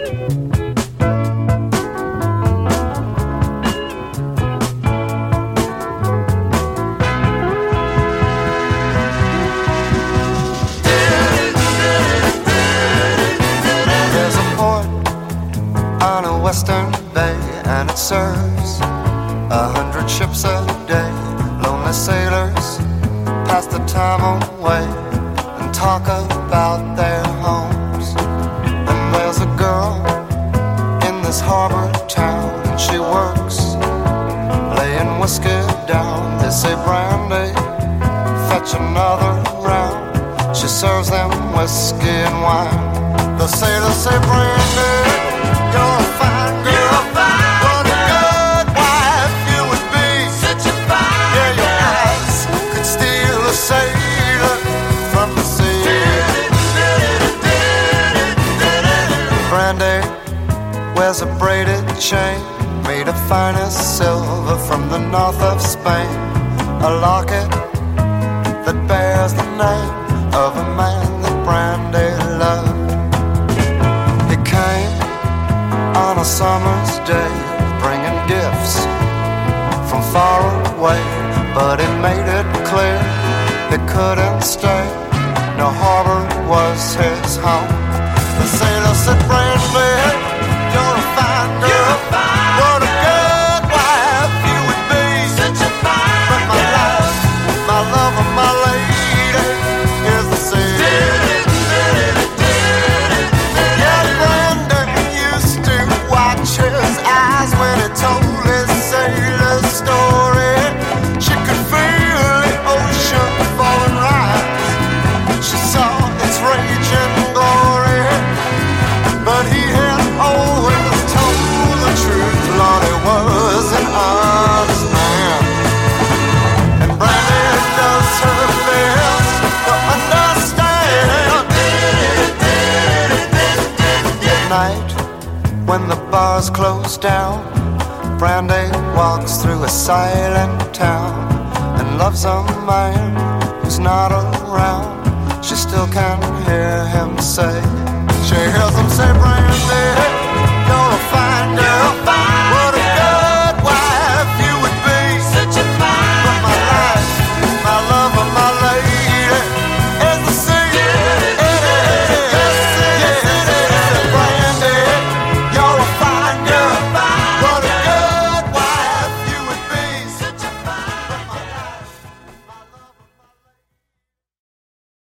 Western Bay, and it serves 100 ships a day. Lonely sailors pass the time away and talk about their homes. And there's a girl in this harbor town, and she works laying whiskey down. They say, Brandy, fetch another round. She serves them whiskey and wine. The sailors say, Brandy, you're a fine girl. You're a fine what a good wife you would be. Such a fine yeah, your eyes could steal a sailor from the sea. Brandy wears a braided chain made of finest silver from the north of Spain. A locket that bears the name of a man that Brandy loved. He came on a summer's day, bringing gifts from far away, but he made it clear he couldn't stay. No harbor was his home. The sailor said, Brandy, you're a fine girl. You're a fine what a good wife you would be. Such a fine but my life, my love, and my lady is the sea. His eyes when he told his sailor story. She could feel the ocean falling rise. She saw its raging glory. But he had always told the truth. Lord, he was an honest man. And Brandy does her best to understand. At night, when the bars close down, Brandy walks through a silent town and loves a man who's not around. She still can hear him say, she hears him say, Brandy,